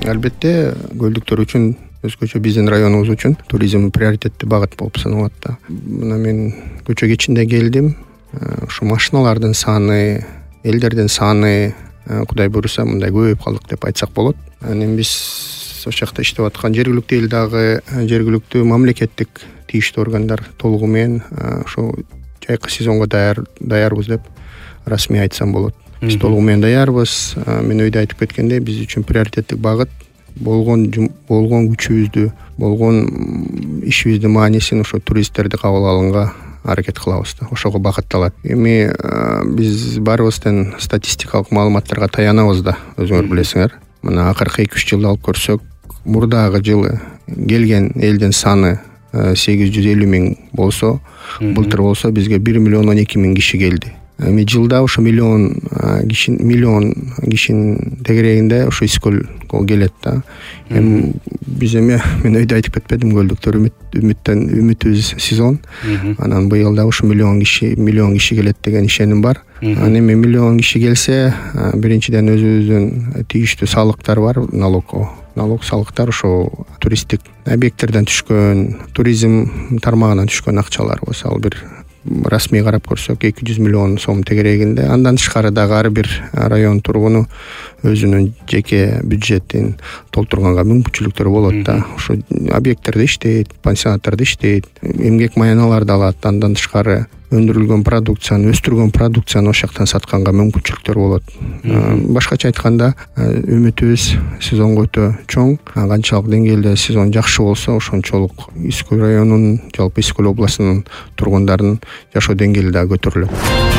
Албетте көлдүктөр үчүн, өзгөчө биздин районубуз үчүн туризм приоритеттүү багыт болуп саналат да. Мына мен көчө кечинде келдим. Ушу машиналардын саны, элдердин саны Кудай буйруса мындай көбөйүп калдык деп айтсак болот. Анан биз ошол жакта иштеп аткан жергиликтүү эл дагы жергиликтүү мамлекеттик тийиштүү органдар толугу менен ошо жайкы сезонго даярбыз деп расмий айтсам болот. Биз толугу менен даярбыз. Мен өйдө айтып кеткендей, биз үчүн приоритеттик багыт болгон күчүбүздү, болгон ишибиздин маанисин ошо туристтерди кабыл алганга аракет кылабыз да. Ошого багытталат. Эми биз баарыбыздын статистикалык маалыматтарга таянабыз да, өзүңөр билесиңер. Мына акыркы 2-3 жылды алып көрсөк, мурдагы жылы келген элдин саны 850 миң болсо, былтыр болсо бизге 1 миллион 12 миң киши келди. Эми жылда ошо миллион кишинин тегерегинде ошо Искөлгө келет да. Эми биз мен өйдө айтып кетпедим, көлдүктөр үмүтүбүз сезон. Анан быйыл да ошо миллион киши келет деген ишеним бар. Анан эми миллион киши келсе, биринчиден өзүбүздүн тийиштүү салыктар бар, налог салыктар, ошо туристтик объекттерден түшкөн, туризм тармагынан түшкөн акчалар болсо, ал бир расмий карап көрсөк 200 миллион сом тегерегинде. Андан тышкары дагы ар бир район тургуну өзүнүн жеке бюджетин толтурганга мүмкүнчүлүктөр болот да. Ошо объекттерде иштейт, пансионаттарда иштейт, эмгек маяналарды алат. Андан тышкары өндүрүлгөн продукцияны, өстүргөн продукцияны ошол жактан сатканга мүмкүнчүлүктөр болот. Башкача айтканда, үмүтүбүз сезонго өтө чоң. Канчалык деңгээлде сезон жакшы болсо, ошончолук Искөл районунун, жалпы Искөл областынын тургундарынын жашоо деңгээли да көтөрүлөт.